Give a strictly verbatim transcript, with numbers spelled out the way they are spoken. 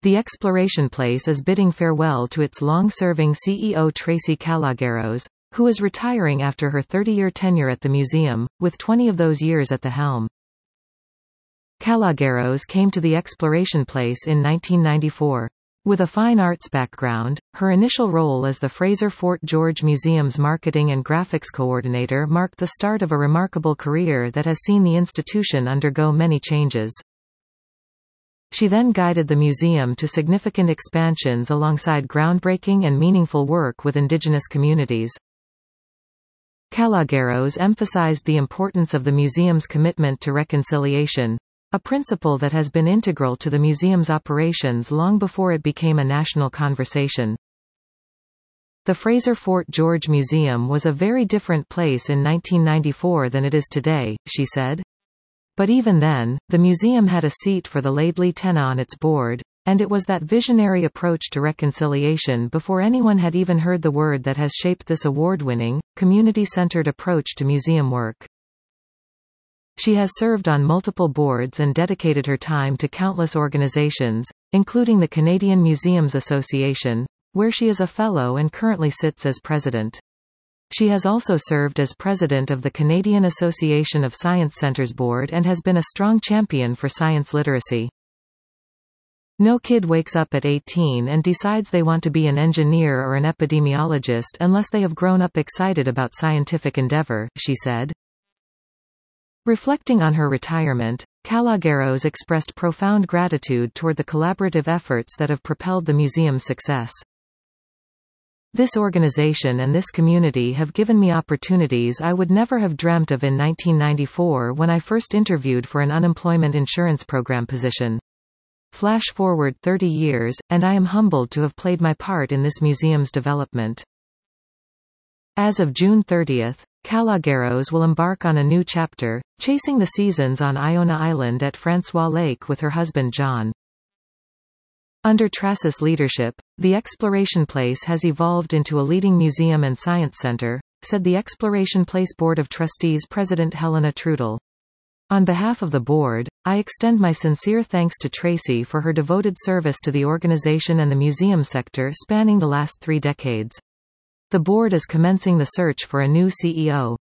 The Exploration Place is bidding farewell to its long-serving C E O Tracy Kalogeros, who is retiring after her thirty-year tenure at the museum, with twenty of those years at the helm. Kalogeros came to the Exploration Place in nineteen ninety-four. With a fine arts background, her initial role as the Fraser Fort George Museum's marketing and graphics coordinator marked the start of a remarkable career that has seen the institution undergo many changes. She then guided the museum to significant expansions alongside groundbreaking and meaningful work with indigenous communities. Kalogeros emphasized the importance of the museum's commitment to reconciliation, a principle that has been integral to the museum's operations long before it became a national conversation. The Fraser Fort George Museum was a very different place in nineteen ninety-four than it is today, she said. But even then, the museum had a seat for the Laidley Tenna on its board, and it was that visionary approach to reconciliation before anyone had even heard the word that has shaped this award-winning, community-centered approach to museum work. She has served on multiple boards and dedicated her time to countless organizations, including the Canadian Museums Association, where she is a fellow and currently sits as president. She has also served as president of the Canadian Association of Science Centres Board and has been a strong champion for science literacy. No kid wakes up at eighteen and decides they want to be an engineer or an epidemiologist unless they have grown up excited about scientific endeavor, she said. Reflecting on her retirement, Kalogeros expressed profound gratitude toward the collaborative efforts that have propelled the museum's success. This organization and this community have given me opportunities I would never have dreamt of in nineteen ninety-four when I first interviewed for an unemployment insurance program position. Flash forward thirty years, and I am humbled to have played my part in this museum's development. As of June thirtieth, Kalogeros will embark on a new chapter, chasing the seasons on Iona Island at Francois Lake with her husband John. Under Tracy's leadership, the Exploration Place has evolved into a leading museum and science center, said the Exploration Place Board of Trustees President Helena Trudel. On behalf of the board, I extend my sincere thanks to Tracy for her devoted service to the organization and the museum sector spanning the last three decades. The board is commencing the search for a new C E O.